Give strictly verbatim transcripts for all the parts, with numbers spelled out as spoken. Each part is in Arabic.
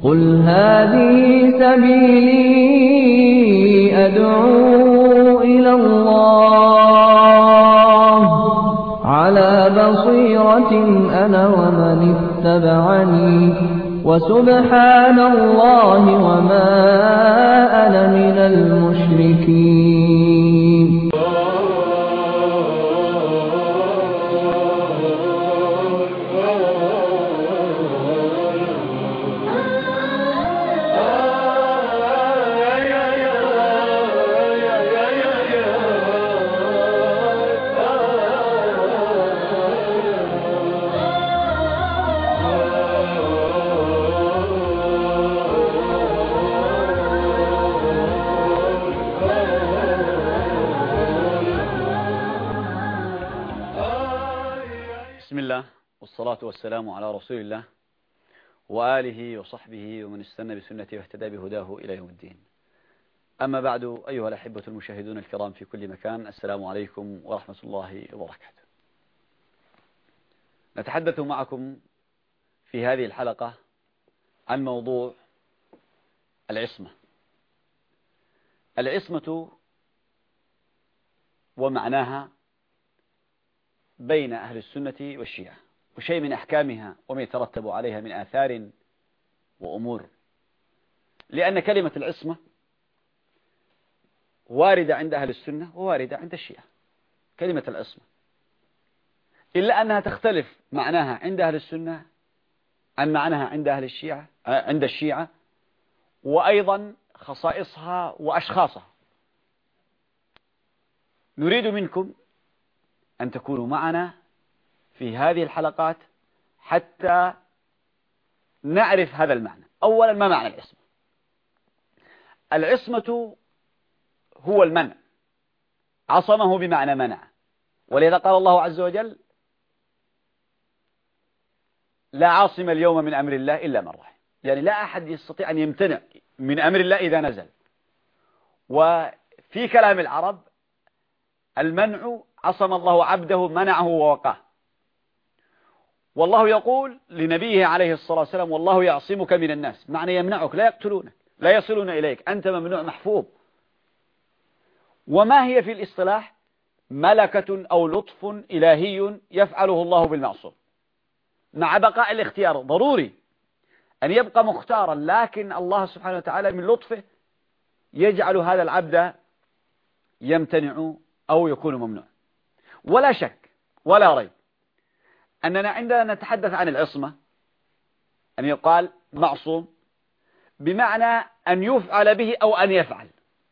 قل هذه سبيلي أدعو إلى الله على بصيرة أنا ومن اتبعني وسبحان الله وما أنا من المشركين. بسم الله والصلاة والسلام على رسول الله وآله وصحبه ومن استنى بسنته واهتدى بهداه إلى يوم الدين. أما بعد، أيها الأحبة المشاهدون الكرام في كل مكان، السلام عليكم ورحمة الله وبركاته. نتحدث معكم في هذه الحلقة عن موضوع العصمة. العصمة ومعناها بين أهل السنة والشيعة، وشيء من أحكامها وما يترتب عليها من آثار وأمور، لأن كلمة العصمة واردة عند أهل السنة وواردة عند الشيعة. كلمة العصمة إلا أنها تختلف معناها عند أهل السنة عن معناها عند أهل الشيعة عند الشيعة، وأيضا خصائصها وأشخاصها. نريد منكم أن تكونوا معنا في هذه الحلقات حتى نعرف هذا المعنى. أولا، ما معنى العصمة؟ العصمة هو المنع، عصمه بمعنى منع، ولذا قال الله عز وجل: لا عاصم اليوم من أمر الله إلا من رحم. يعني لا أحد يستطيع أن يمتنع من أمر الله إذا نزل. وفي كلام العرب المنع عصم الله عبده، منعه ووقاه. والله يقول لنبيه عليه الصلاة والسلام: والله يعصمك من الناس، معنى يمنعك، لا يقتلونك، لا يصلون إليك، أنت ممنوع محفوظ. وما هي في الاصطلاح؟ ملكة أو لطف إلهي يفعله الله بالمعصوم، مع بقاء الاختيار. ضروري أن يبقى مختارا، لكن الله سبحانه وتعالى من لطفه يجعل هذا العبد يمتنع أو يكون ممنوع. ولا شك ولا ريب أننا عندما نتحدث عن العصمة أن يقال معصوم بمعنى أن يفعل به أو أن يفعل.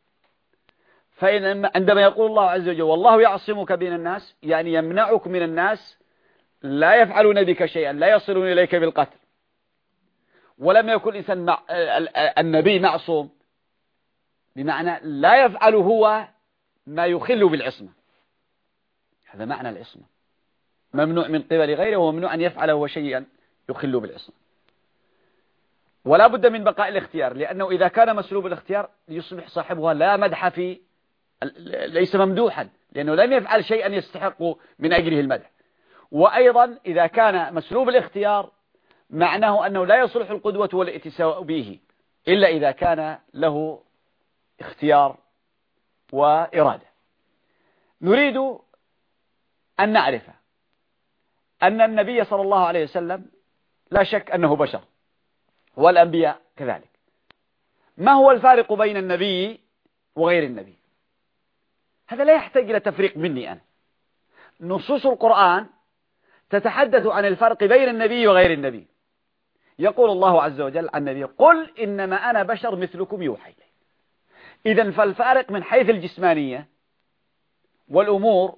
فإن عندما يقول الله عز وجل: والله يعصمك من الناس، يعني يمنعك من الناس، لا يفعلون بك شيئا، لا يصلون إليك بالقتل. ولم يكن الإنسان مع... النبي معصوم بمعنى لا يفعل هو ما يخل بالعصمة. هذا معنى العصمة، ممنوع من قبل غيره وممنوع أن يفعل هو شيئا يخل بالعصمة. ولا بد من بقاء الاختيار، لأنه إذا كان مسلوب الاختيار يصبح صاحبها لا مدح في، ليس ممدوحا، لأنه لم يفعل شيئا يستحق من أجله المدح. وأيضا إذا كان مسلوب الاختيار معناه أنه لا يصلح القدوة والائتساء به إلا إذا كان له اختيار وإرادة. نريد أن نعرف أن النبي صلى الله عليه وسلم لا شك أنه بشر، والأنبياء كذلك. ما هو الفارق بين النبي وغير النبي؟ هذا لا يحتاج إلى تفريق مني أنا. نصوص القرآن تتحدث عن الفرق بين النبي وغير النبي. يقول الله عز وجل عن النبي: قل إنما أنا بشر مثلكم يوحى إلي. إذن فالفارق من حيث الجسمانية والأمور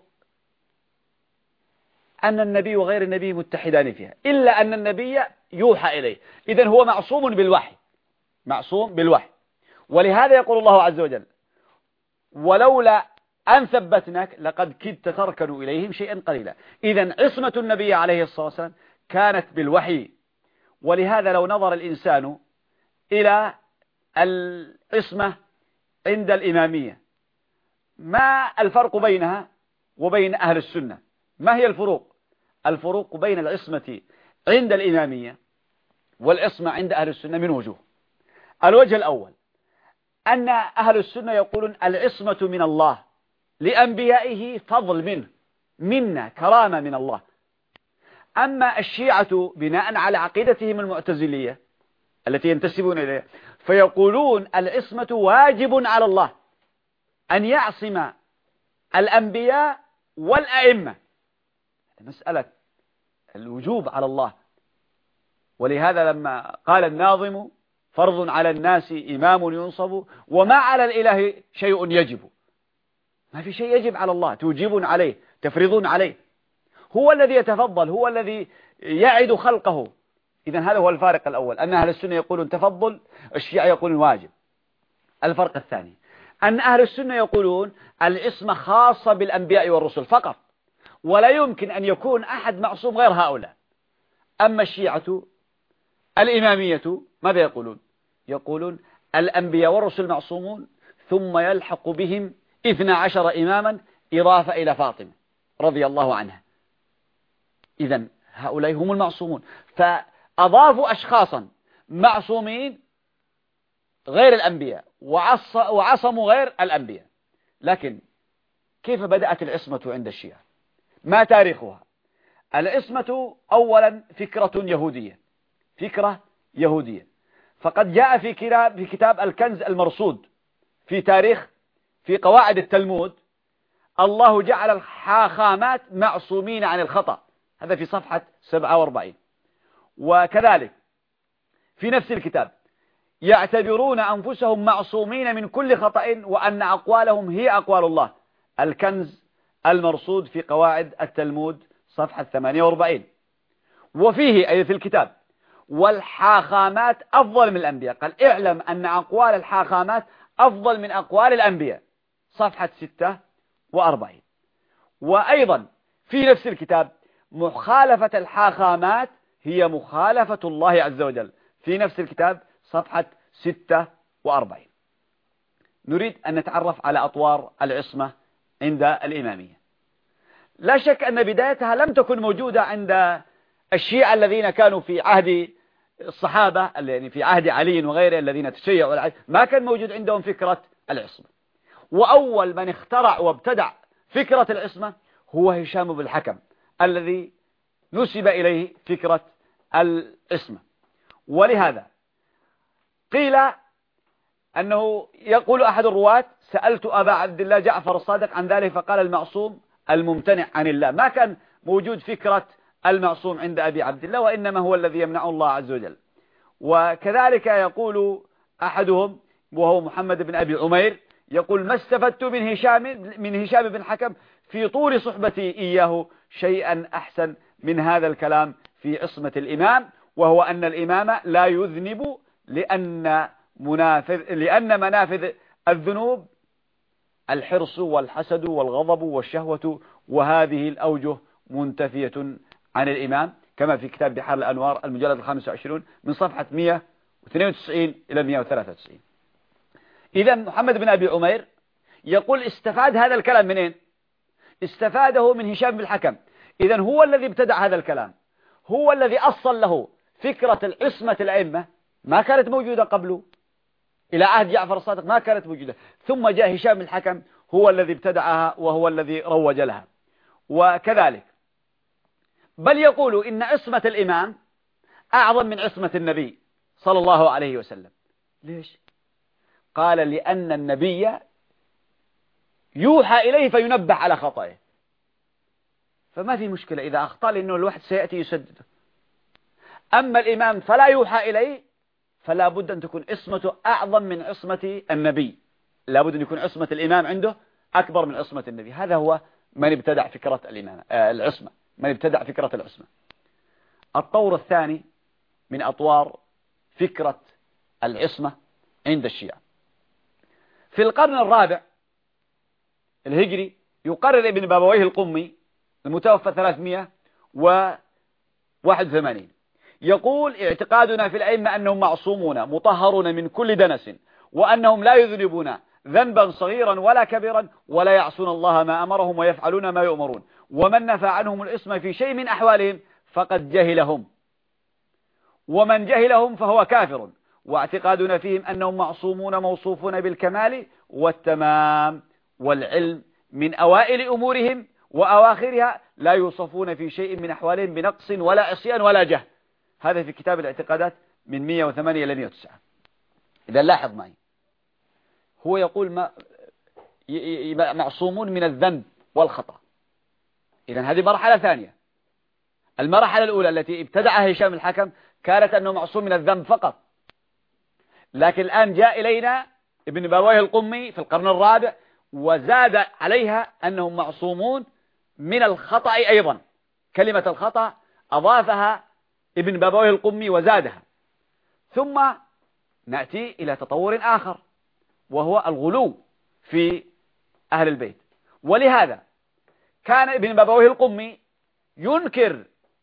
أن النبي وغير النبي متحدان فيها، إلا أن النبي يوحى إليه. إذن هو معصوم بالوحي، معصوم بالوحي. ولهذا يقول الله عز وجل: ولولا أن ثبتناك لقد كدت تركن إليهم شيئا قليلا. إذن عصمة النبي عليه الصلاة والسلام كانت بالوحي. ولهذا لو نظر الإنسان إلى العصمة عند الإمامية، ما الفرق بينها وبين أهل السنة؟ ما هي الفروق؟ الفروق بين العصمة عند الإمامية والعصمة عند أهل السنة من وجوه. الوجه الأول أن أهل السنة يقولون العصمة من الله لأنبيائه، فضل منه، منا، كرامة من الله. أما الشيعة بناء على عقيدتهم المعتزلية التي ينتسبون إليها فيقولون العصمة واجب على الله أن يعصم الأنبياء والأئمة، مسألة الوجوب على الله. ولهذا لما قال الناظم فرض على الناس إمام ينصب وما على الإله شيء يجب، ما في شيء يجب على الله، توجبون عليه، تفرضون عليه، هو الذي يتفضل، هو الذي يعد خلقه. إذن هذا هو الفارق الأول، أن أهل السنة يقولون تفضل، الشيعة يقولون واجب. الفرق الثاني أن أهل السنة يقولون العصمة خاصة بالأنبياء والرسل فقط، ولا يمكن أن يكون أحد معصوم غير هؤلاء. أما الشيعة الإمامية ماذا يقولون؟ يقولون الأنبياء والرسل معصومون، ثم يلحق بهم اثنا عشر إماما إضافة إلى فاطمة رضي الله عنها. إذن هؤلاء هم المعصومون، فأضافوا أشخاصا معصومين غير الأنبياء وعصموا غير الأنبياء. لكن كيف بدأت العصمة عند الشيعة؟ ما تاريخها؟ العصمة أولا فكرة يهودية، فكرة يهودية، فقد جاء في كتاب في كتاب الكنز المرصود في تاريخ في قواعد التلمود الله جعل الحاخامات معصومين عن الخطأ، هذا في صفحة سبعة وأربعين. وكذلك في نفس الكتاب يعتبرون أنفسهم معصومين من كل خطأ وأن أقوالهم هي أقوال الله، الكنز المرصود في قواعد التلمود صفحة ثمانية وأربعين. وفيه أي في الكتاب والحاخامات أفضل من الأنبياء، قال اعلم أن أقوال الحاخامات أفضل من أقوال الأنبياء، صفحة ستة وأربعين. وأيضا في نفس الكتاب مخالفة الحاخامات هي مخالفة الله عز وجل، في نفس الكتاب صفحة ستة وأربعين. نريد أن نتعرف على أطوار العصمة عند الإمامية. لا شك أن بدايتها لم تكن موجودة عند الشيعة الذين كانوا في عهد الصحابة، يعني في عهد علي وغيره الذين تشيعوا العهد، ما كان موجود عندهم فكرة العصمة. وأول من اخترع وابتدع فكرة العصمة هو هشام بن الحكم الذي نسب إليه فكرة العصمة. ولهذا قيل أنه يقول أحد الرواة سألت أبا عبد الله جعفر الصادق عن ذلك فقال المعصوم الممتنع عن الله، ما كان موجود فكرة المعصوم عند أبي عبد الله، وإنما هو الذي يمنعه الله عز وجل. وكذلك يقول أحدهم وهو محمد بن أبي عمير يقول ما استفدت من هشام من هشام بن حكم في طول صحبتي إياه شيئا أحسن من هذا الكلام في عصمة الإمام، وهو أن الإمام لا يذنب لأن منافذ لأن منافذ الذنوب الحرص والحسد والغضب والشهوة، وهذه الأوجه منتفية عن الإمام، كما في كتاب بحار الأنوار المجلد الخامس والعشرون من صفحة مئة واثنين وتسعين إلى مئة وثلاثة وتسعين. إذا محمد بن أبي عمير يقول استفاد هذا الكلام منين؟ استفاده من هشام بن الحكم. إذا هو الذي ابتدع هذا الكلام، هو الذي أصل له فكرة العصمة الأئمة، ما كانت موجودة قبله إلى عهد جعفر الصادق، ما كانت موجودة، ثم جاء هشام بن الحكم هو الذي ابتدعها وهو الذي روج لها. وكذلك بل يقول إن عصمة الإمام أعظم من عصمة النبي صلى الله عليه وسلم. ليش؟ قال لأن النبي يوحى إليه فينبه على خطئه، فما في مشكلة إذا أخطأ لأنه الواحد سيأتي يسدده. أما الإمام فلا يوحى إليه، فلا بد أن تكون عصمته أعظم من عصمة النبي، لا بد أن يكون عصمة الإمام عنده أكبر من عصمة النبي. هذا هو من ابتدع فكرة الإمامة آه العصمة، من ابتدع فكرة العصمة. الطور الثاني من أطوار فكرة العصمة عند الشيعة في القرن الرابع الهجري يقرر ابن بابويه القمي المتوفى ثلاثمئة وواحد وثمانين يقول اعتقادنا في الأئمة أنهم معصومون مطهرون من كل دنس، وأنهم لا يذنبون ذنبا صغيرا ولا كبيرا، ولا يعصون الله ما أمرهم ويفعلون ما يؤمرون، ومن نفى عنهم الاسم في شيء من أحوالهم فقد جهلهم، ومن جهلهم فهو كافر، واعتقادنا فيهم أنهم معصومون موصوفون بالكمال والتمام والعلم من أوائل أمورهم وأواخرها، لا يوصفون في شيء من أحوالهم بنقص ولا عصيان ولا جهل. هذا في كتاب الاعتقادات من مئة وثمانية إلى مئة وتسعة. إذا لاحظ معي، هو يقول ما معصومون من الذنب والخطأ. إذن هذه مرحلة ثانية. المرحلة الأولى التي ابتدعها هشام الحكم كانت أنه معصوم من الذنب فقط، لكن الآن جاء إلينا ابن بابويه القمي في القرن الرابع وزاد عليها أنهم معصومون من الخطأ أيضا. كلمة الخطأ أضافها ابن بابويه القمي وزادها. ثم نأتي إلى تطور آخر وهو الغلو في أهل البيت. ولهذا كان ابن بابويه القمي ينكر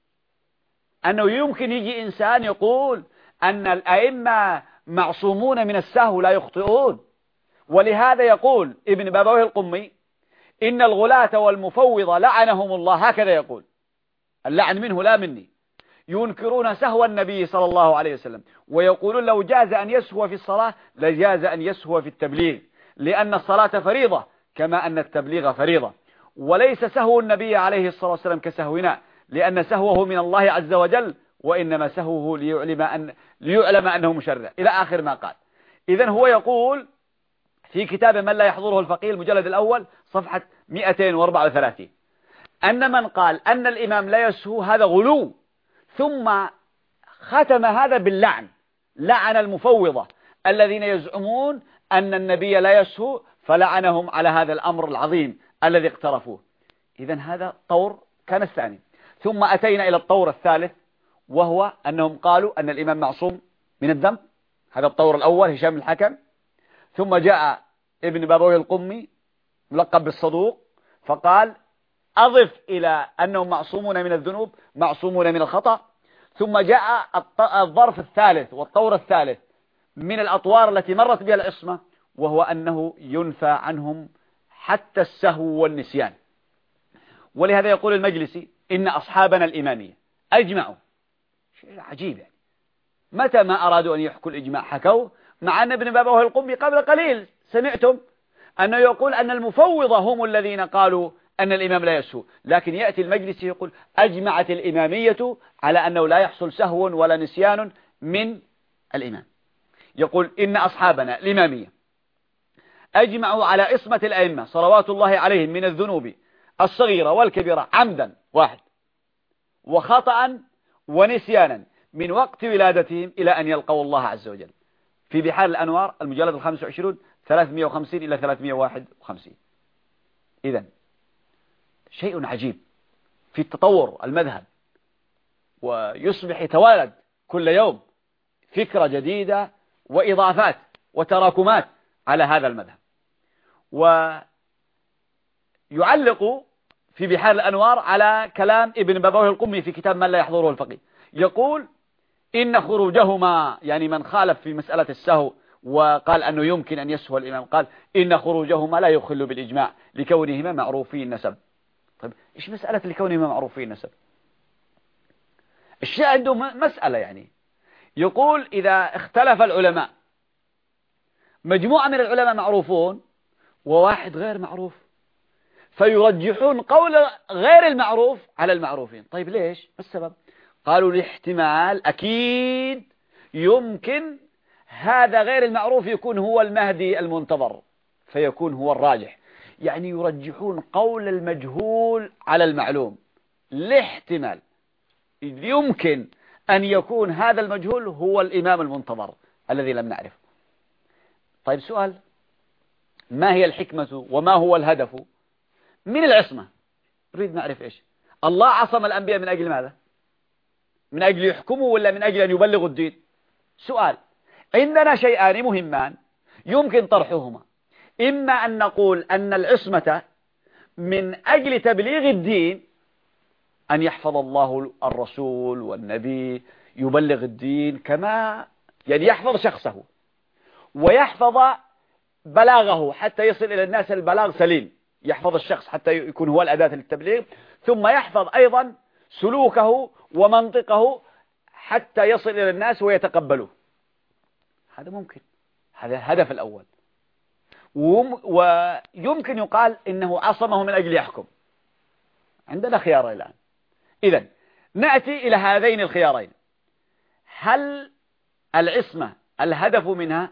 أنه يمكن يجي إنسان يقول أن الأئمة معصومون من السهو لا يخطئون. ولهذا يقول ابن بابويه القمي إن الغلاة والمفوضة لعنهم الله، هكذا يقول، اللعن منه لا مني، ينكرون سهو النبي صلى الله عليه وسلم، ويقولون لو جاز أن يسهو في الصلاة لجاز أن يسهو في التبليغ، لأن الصلاة فريضة كما أن التبليغ فريضة، وليس سهو النبي عليه الصلاة والسلام كسهونا، لأن سهوه من الله عز وجل، وإنما سهوه ليعلم, أن ليعلم أنه مشرع، إلى آخر ما قال. إذن هو يقول في كتاب من لا يحضره الفقيه المجلد الأول صفحة مئتين وأربعة وثلاثين أن من قال أن الإمام لا يسهو هذا غلو، ثم ختم هذا باللعن، لعن المفوضة الذين يزعمون أن النبي لا يسهو، فلعنهم على هذا الأمر العظيم الذي اقترفوه. إذن هذا طور كان الثاني. ثم أتينا إلى الطور الثالث، وهو أنهم قالوا أن الإمام معصوم من الذنب، هذا الطور الأول هشام الحكم. ثم جاء ابن بابويه القمي ملقب بالصدوق فقال أضف إلى أنهم معصومون من الذنوب معصومون من الخطأ. ثم جاء الظرف الثالث والطور الثالث من الأطوار التي مرت بها العصمة، وهو أنه ينفى عنهم حتى السهو والنسيان. ولهذا يقول المجلسي إن أصحابنا الإمامية أجمعوا، شيء عجيب يعني، متى ما أرادوا أن يحكوا الإجماع حكوه، مع أن ابن بابويه القمي قبل قليل سمعتم أنه يقول أن المفوضة هم الذين قالوا أن الإمام لا يسهو، لكن يأتي المجلسي يقول أجمعت الإمامية على أنه لا يحصل سهو ولا نسيان من الإمام. يقول إن أصحابنا الإمامية أجمعوا على عصمة الأئمة صلوات الله عليهم من الذنوب الصغيرة والكبيرة عمدا واحد وخطأ ونسيانا من وقت ولادتهم إلى أن يلقوا الله عز وجل، في بحار الأنوار المجلد الخامس وعشرون ثلاثمئة وخمسين إلى ثلاثمئة وواحد وخمسين. إذن شيء عجيب في التطور المذهب، ويصبح يتوالد كل يوم فكرة جديدة وإضافات وتراكمات على هذا المذهب. ويعلق في بحار الأنوار على كلام ابن بابويه القمي في كتاب من لا يحضره الفقيه، يقول إن خروجهما، يعني من خالف في مسألة السهو وقال أنه يمكن أن يسهو الإمام، قال إن خروجهما لا يخل بالإجماع لكونهما معروفي النسب. طيب إيش مسألة لكونهما معروفي النسب؟ الشيء عنده مسألة، يعني يقول إذا اختلف العلماء، مجموعة من العلماء معروفون وواحد غير معروف، فيرجحون قول غير المعروف على المعروفين. طيب ليش؟ ما السبب؟ قالوا لاحتمال أكيد يمكن هذا غير المعروف يكون هو المهدي المنتظر فيكون هو الراجح، يعني يرجحون قول المجهول على المعلوم لاحتمال يمكن أن يكون هذا المجهول هو الإمام المنتظر الذي لم نعرفه. طيب سؤال، ما هي الحكمة وما هو الهدف من العصمة؟ نريد نعرف إيش. الله عصم الأنبياء من أجل ماذا؟ من أجل يحكموا ولا من أجل أن يبلغوا الدين؟ سؤال. عندنا شيئان مهمان يمكن طرحهما، إما أن نقول أن العصمة من أجل تبليغ الدين، أن يحفظ الله الرسول والنبي يبلغ الدين كما يعني يحفظ شخصه ويحفظ بلاغه حتى يصل إلى الناس البلاغ سليم، يحفظ الشخص حتى يكون هو الأداة للتبليغ، ثم يحفظ أيضا سلوكه ومنطقه حتى يصل إلى الناس ويتقبلوه. هذا ممكن، هذا الهدف الأول. ويمكن يقال إنه عصمه من أجل يحكم. عندنا خيار الآن. إذن نأتي إلى هذين الخيارين. هل العصمة الهدف منها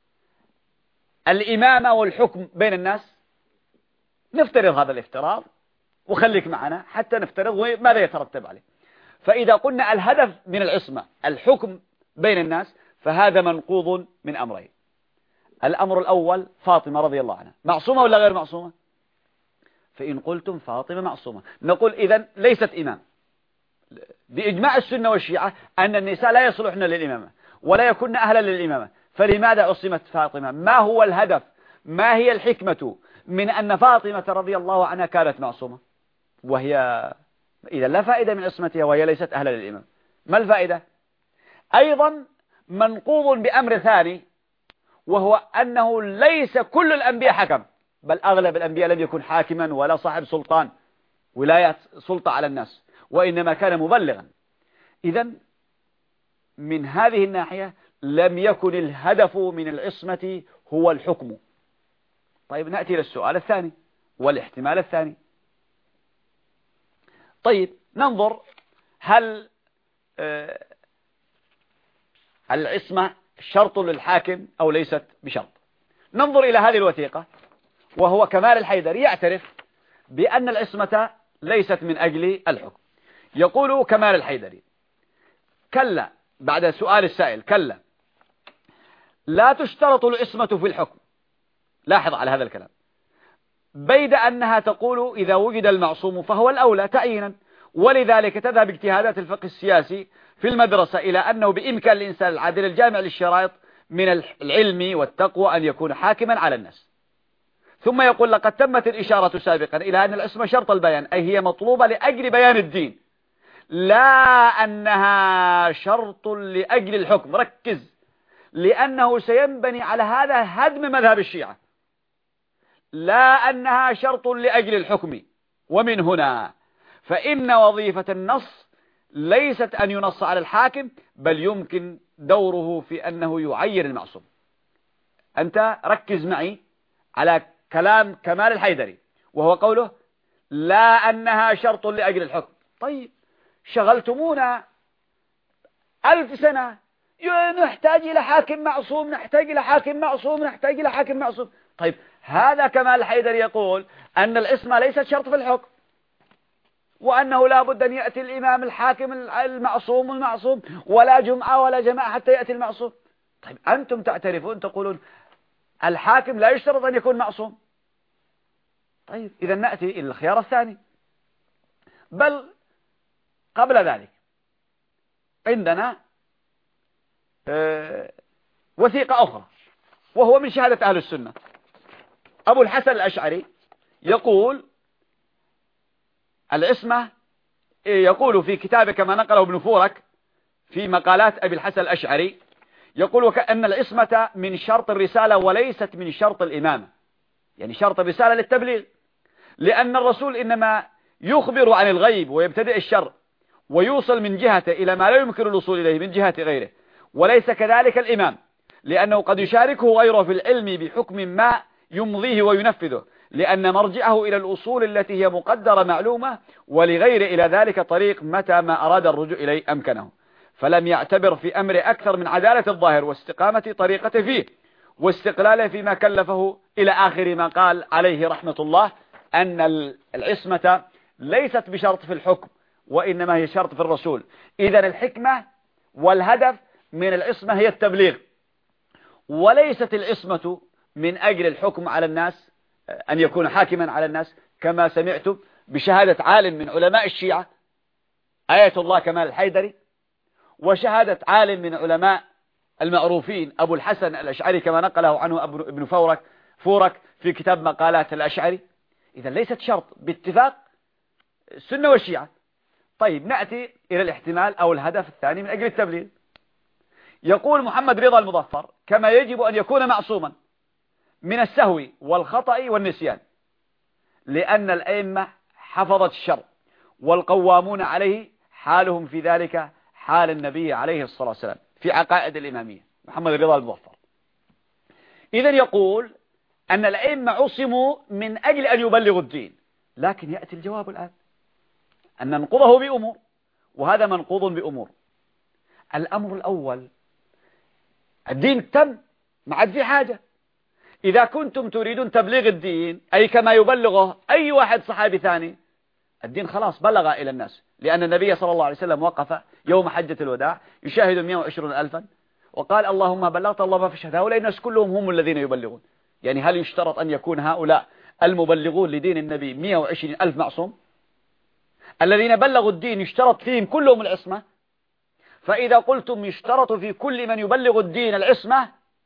الإمامة والحكم بين الناس؟ نفترض هذا الافتراض وخليك معنا حتى نفترض ماذا يترتب عليه. فإذا قلنا الهدف من العصمة الحكم بين الناس، فهذا منقوض من أمرين. الأمر الأول، فاطمة رضي الله عنها معصومة ولا غير معصومة؟ فإن قلتم فاطمة معصومة، نقول إذن ليست إمام. بإجماع السنة والشيعة أن النساء لا يصلحن للإمامة ولا يكون أهلا للإمامة، فلماذا عصمت فاطمة؟ ما هو الهدف؟ ما هي الحكمة من أن فاطمة رضي الله عنها كانت معصومة وهي إذا لا فائدة من عصمتها وهي ليست أهلا للإمام؟ ما الفائدة؟ أيضا منقوض بأمر ثاني، وهو أنه ليس كل الأنبياء حكم، بل أغلب الأنبياء لم يكن حاكما ولا صاحب سلطان ولاية سلطة على الناس، وإنما كان مبلغا. إذن من هذه الناحية لم يكن الهدف من العصمة هو الحكم. طيب نأتي للسؤال الثاني والاحتمال الثاني. طيب ننظر، هل آه العصمة شرط للحاكم أو ليست بشرط؟ ننظر إلى هذه الوثيقة، وهو كمال الحيدري يعترف بأن العصمة ليست من أجل الحكم. يقول كمال الحيدري: كلا، بعد سؤال السائل، كلا لا تشترط العصمة في الحكم. لاحظ على هذا الكلام، بيد أنها تقول إذا وجد المعصوم فهو الأولى تعيينا، ولذلك تذهب اجتهادات الفقه السياسي في المدرسة إلى أنه بإمكان الإنسان العادل الجامع للشرائط من العلم والتقوى أن يكون حاكما على الناس. ثم يقول: لقد تمت الإشارة سابقا إلى أن العصمة شرط البيان، أي هي مطلوبة لأجل بيان الدين، لا أنها شرط لأجل الحكم. ركز، لأنه سينبني على هذا هدم مذهب الشيعة. لا أنها شرط لأجل الحكم، ومن هنا فإن وظيفة النص ليست أن ينص على الحاكم، بل يمكن دوره في أنه يعين المعصوم. أنت ركز معي على كلام كمال الحيدري، وهو قوله لا أنها شرط لأجل الحكم. طيب شغلتمونا ألف سنة نحتاج إلى حاكم معصوم، نحتاج إلى حاكم معصوم، نحتاج إلى حاكم معصوم. طيب هذا كمال الحيدري يقول أن العصمة ليست شرط في الحكم، وأنه لا بد أن يأتي الإمام الحاكم المعصوم المعصوم، ولا جمعة ولا جماعة حتى يأتي المعصوم. طيب أنتم تعترفون تقولون الحاكم لا يشترط أن يكون معصوم. طيب إذا نأتي إلى الخيار الثاني، بل قبل ذلك عندنا آه وثيقة أخرى، وهو من شهادة أهل السنة. أبو الحسن الأشعري يقول العصمة، يقول في كتابه كما نقله ابن فورك في مقالات أبي الحسن الأشعري، يقول أن العصمة من شرط الرسالة وليست من شرط الإمامة، يعني شرط الرسالة للتبليغ، لأن الرسول إنما يخبر عن الغيب ويبتدئ الشر ويوصل من جهته إلى ما لا يمكن الوصول إليه من جهة غيره، وليس كذلك الإمام، لأنه قد يشاركه غيره في العلم بحكم ما يمضيه وينفذه، لأن مرجعه إلى الأصول التي هي مقدرة معلومة، ولغير إلى ذلك طريق متى ما أراد الرجوع إليه أمكنه، فلم يعتبر في أمر أكثر من عدالة الظاهر واستقامة طريقته فيه واستقلاله فيما كلفه، إلى آخر ما قال عليه رحمة الله أن العصمة ليست بشرط في الحكم، وإنما هي شرط في الرسول. إذن الحكمة والهدف من العصمة هي التبليغ، وليست العصمة من أجل الحكم على الناس، أن يكون حاكما على الناس، كما سمعتم بشهادة عالم من علماء الشيعة آية الله كمال الحيدري، وشهادة عالم من علماء المعروفين أبو الحسن الأشعري كما نقله عنه ابن فورك فورك في كتاب مقالات الأشعري. إذا ليست شرط باتفاق السنة والشيعة. طيب نأتي إلى الاحتمال أو الهدف الثاني من أجل التبليغ. يقول محمد رضا المظفر: كما يجب أن يكون معصوما من السهو والخطأ والنسيان، لأن الأئمة حفظت الشر والقوامون عليه حالهم في ذلك حال النبي عليه الصلاة والسلام في عقائد الإمامية. محمد رضا المظفر إذن يقول أن الأئمة عصموا من أجل أن يبلغوا الدين، لكن يأتي الجواب الآن أن ننقضه بأمور، وهذا منقوض بأمور. الأمر الأول، الدين تم، ما عاد في حاجة. إذا كنتم تريدون تبليغ الدين أي كما يبلغه أي واحد صحابي ثاني، الدين خلاص بلغ إلى الناس، لأن النبي صلى الله عليه وسلم وقف يوم حجة الوداع يشاهد مئة وعشرين ألفا وقال اللهم بلغت، اللهم فاشهد، هؤلاء الناس كلهم هم الذين يبلغون. يعني هل يشترط أن يكون هؤلاء المبلغون لدين النبي مئة وعشرين ألف معصوم؟ الذين بلغوا الدين يشترط فيهم كلهم العصمة؟ فإذا قلتم يشترط في كل من يبلغ الدين العصمة،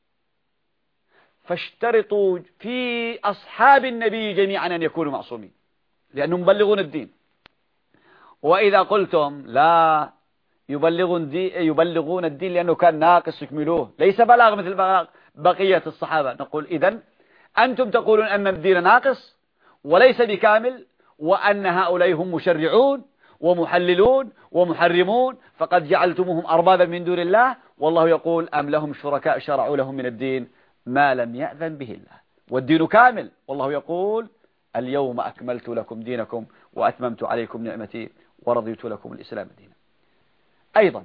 فاشترطوا في أصحاب النبي جميعا أن يكونوا معصومين لأنهم يبلغون الدين. وإذا قلتم لا، يبلغون, يبلغون الدين لأنه كان ناقص يكملوه، ليس بلاغ مثل بلاغ بقية الصحابة، نقول إذن أنتم تقولون أن الدين ناقص وليس بكامل، وأن هؤلاء هم مشرعون ومحللون ومحرمون، فقد جعلتموهم أربابا من دون الله، والله يقول أم لهم شركاء شرعوا لهم من الدين ما لم يأذن به الله، والدين كامل، والله يقول اليوم أكملت لكم دينكم وأتممت عليكم نعمتي ورضيت لكم الإسلام دينا. أيضا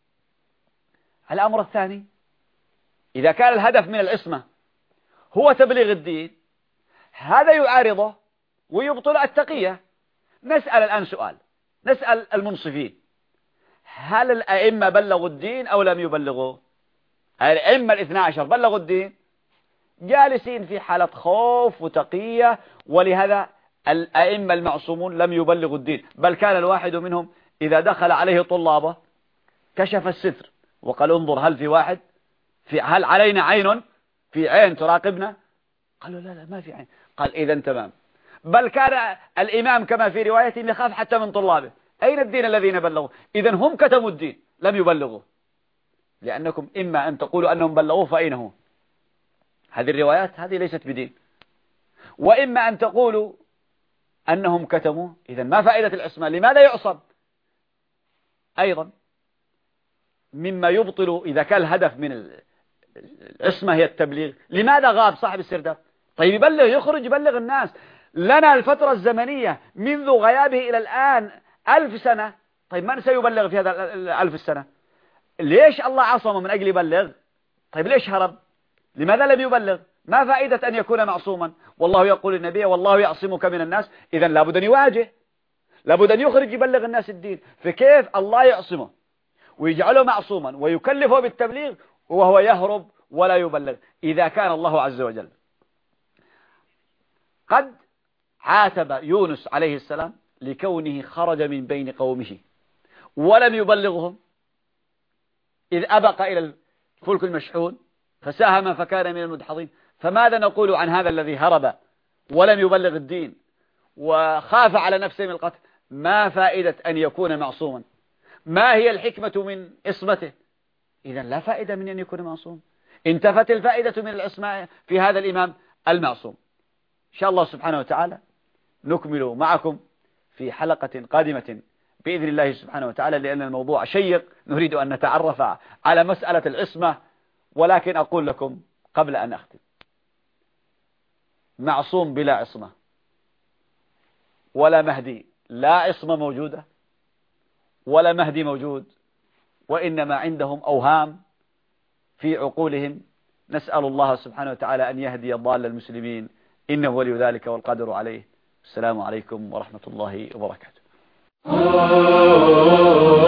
الأمر الثاني، إذا كان الهدف من العصمة هو تبليغ الدين، هذا يعارضه ويبطل التقية. نسأل الآن سؤال، نسأل المنصفين، هل الأئمة بلغوا الدين أو لم يبلغوا؟ الأئمة الاثنى عشر بلغوا الدين، جالسين في حالة خوف وتقية، ولهذا الأئمة المعصومون لم يبلغوا الدين، بل كان الواحد منهم إذا دخل عليه طلابه كشف الستر وقال انظر هل في واحد، في هل علينا عين، في عين تراقبنا؟ قالوا لا لا ما في عين. قال إذا تمام. بل كان الإمام كما في رواية يخاف حتى من طلابه، أين الدين الذين بلغوا؟ إذا هم كتموا الدين لم يبلغوا، لأنكم إما أن تقولوا أنهم بلغوا فأين هو؟ هذه الروايات هذه ليست بدين، وإما أن تقولوا أنهم كتموا، إذا ما فائدة العصمة؟ لماذا يعصم؟ أيضا مما يبطل إذا كان الهدف من العصمة هي التبليغ، لماذا غاب صاحب السرداب؟ طيب يبلغ، يخرج يبلغ الناس. لنا الفترة الزمنية منذ غيابه إلى الآن ألف سنة، طيب من سيبلغ في هذا الألف السنة؟ ليش الله عصمه من أجل يبلغ؟ طيب ليش هرب؟ لماذا لم يبلغ؟ ما فائدة أن يكون معصوما؟ والله يقول النبي والله يعصمك من الناس، إذن لابد أن يواجه، لابد أن يخرج يبلغ الناس الدين. فكيف الله يعصمه ويجعله معصوما ويكلفه بالتبليغ وهو يهرب ولا يبلغ؟ إذا كان الله عز وجل قد عاتب يونس عليه السلام لكونه خرج من بين قومه ولم يبلغهم، إذ أبق إلى الفلك المشحون فساهم فكان من المدحضين، فماذا نقول عن هذا الذي هرب ولم يبلغ الدين وخاف على نفسه من القتل؟ ما فائدة أن يكون معصوما؟ ما هي الحكمة من عصمته؟ إذا لا فائدة من أن يكون معصوم، انتفت الفائدة من العصمة في هذا الإمام المعصوم. إن شاء الله سبحانه وتعالى نكمل معكم في حلقة قادمة بإذن الله سبحانه وتعالى، لأن الموضوع شيق، نريد أن نتعرف على مسألة العصمة. ولكن أقول لكم قبل أن أختم، معصوم بلا عصمة ولا مهدي، لا عصمة موجودة ولا مهدي موجود، وإنما عندهم أوهام في عقولهم. نسأل الله سبحانه وتعالى أن يهدي ضال المسلمين، إنه ولي ذلك والقادر عليه. السلام عليكم ورحمة الله وبركاته.